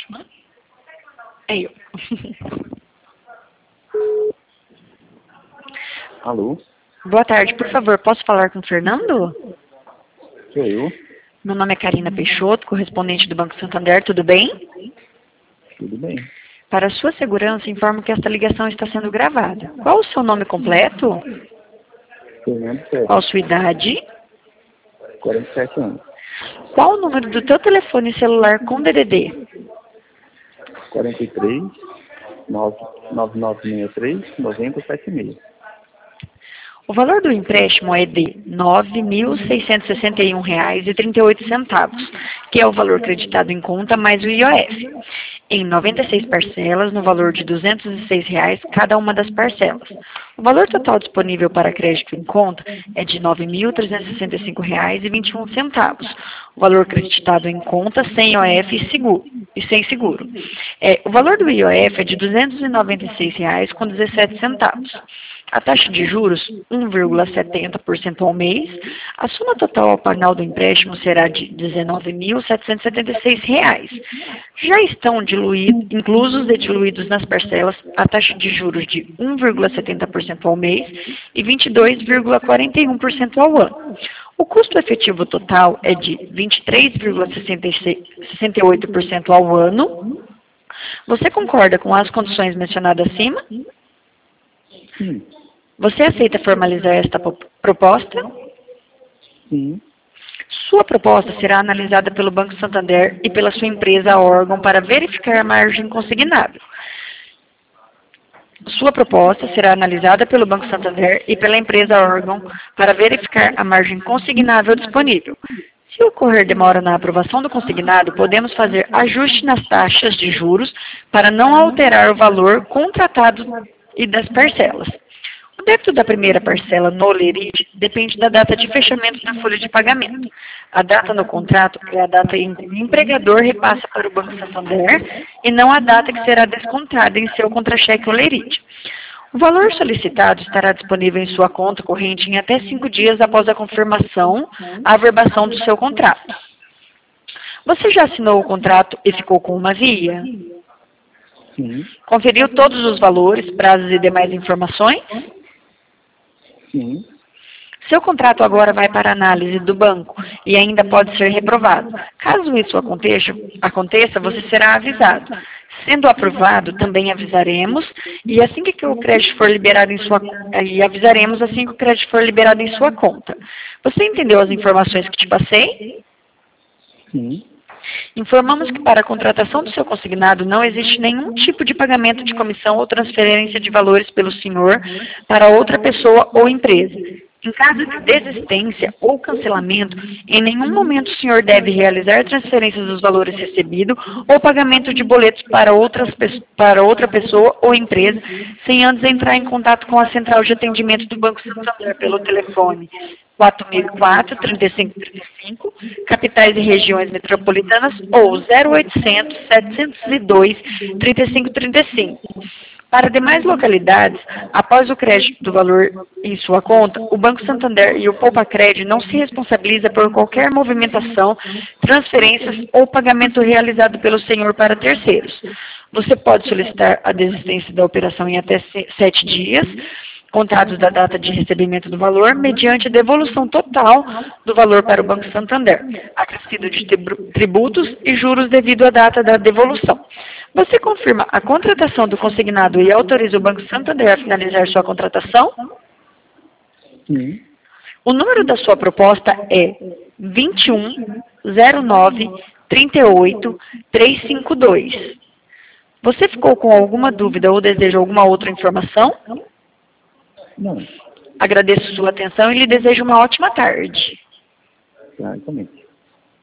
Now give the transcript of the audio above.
É eu. Alô? Boa tarde, por favor, posso falar com o Fernando? Sou eu. Meu nome é Karina Peixoto, correspondente do Banco Santander, tudo bem? Tudo bem. Para sua segurança, informo que esta ligação está sendo gravada. Qual o seu nome completo? Fernando Sérgio, Qual sua idade? 47 anos. Qual o número do teu telefone celular com DDD? 43 9963 9076. O valor do empréstimo é de R$ 9.661,38, que é o valor creditado em conta mais o IOF, em 96 parcelas, no valor de R$ 206 cada uma das parcelas. O valor total disponível para crédito em conta é de R$ 9.365,21. O valor creditado em conta sem IOF e sem seguro. O valor do IOF é de R$ 296,17. A taxa de juros, 1,70% ao mês. A soma total ao final do empréstimo será de R$ 19.776. Já estão inclusos e diluídos nas parcelas a taxa de juros de 1,70% ao mês e 22,41% ao ano. O custo efetivo total é de 23,68% ao ano. Você concorda com as condições mencionadas acima? Sim. Você aceita formalizar esta proposta? Sim. Sua proposta será analisada pelo Banco Santander e pela sua empresa órgão para verificar a margem consignável. Sua proposta será analisada pelo Banco Santander e pela empresa órgão para verificar a margem consignável disponível. Se ocorrer demora na aprovação do consignado, podemos fazer ajuste nas taxas de juros para não alterar o valor contratado e das parcelas. O débito da primeira parcela no lerite depende da data de fechamento da folha de pagamento. A data no contrato é a data em que o empregador repassa para o Banco Santander e não a data que será descontada em seu contra-cheque ou lerite. O valor solicitado estará disponível em sua conta corrente em até 5 dias após a confirmação, a averbação do seu contrato. Você já assinou o contrato e ficou com uma via? Sim. Conferiu todos os valores, prazos e demais informações? Sim. Seu contrato agora vai para análise do banco e ainda pode ser reprovado. Caso isso aconteça, você será avisado. Sendo aprovado, também avisaremos e assim que o crédito for liberado em sua avisaremos assim que o crédito for liberado em sua conta. Você entendeu as informações que te passei? Sim. Informamos que para a contratação do seu consignado não existe nenhum tipo de pagamento de comissão ou transferência de valores pelo senhor para outra pessoa ou empresa. Em caso de desistência ou cancelamento, em nenhum momento o senhor deve realizar transferências dos valores recebidos ou pagamento de boletos para outra pessoa ou empresa, sem antes entrar em contato com a central de atendimento do Banco Santander pelo telefone 4004-3535, capitais e regiões metropolitanas, ou 0800-702-3535. Para demais localidades, após o crédito do valor em sua conta, o Banco Santander e o Poupa Crédito não se responsabiliza por qualquer movimentação, transferências ou pagamento realizado pelo senhor para terceiros. Você pode solicitar a desistência da operação em até 7 dias, contados da data de recebimento do valor, mediante devolução total do valor para o Banco Santander, acrescido de tributos e juros devido à data da devolução. Você confirma a contratação do consignado e autoriza o Banco Santander a finalizar sua contratação? Sim. O número da sua proposta é 2109-38-352. Você ficou com alguma dúvida ou deseja alguma outra informação? Não. Agradeço sua atenção e lhe desejo uma ótima tarde. Exatamente.